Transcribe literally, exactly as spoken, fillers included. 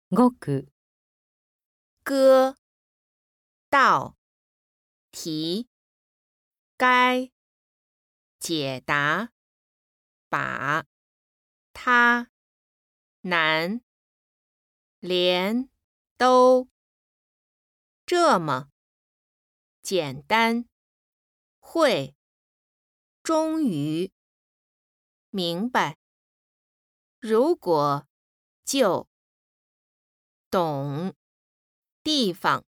ごく、 歌、道、题、该、解答、把、他、难、连、都、这么、简单、会、终于、明白、如果、就、懂、地方。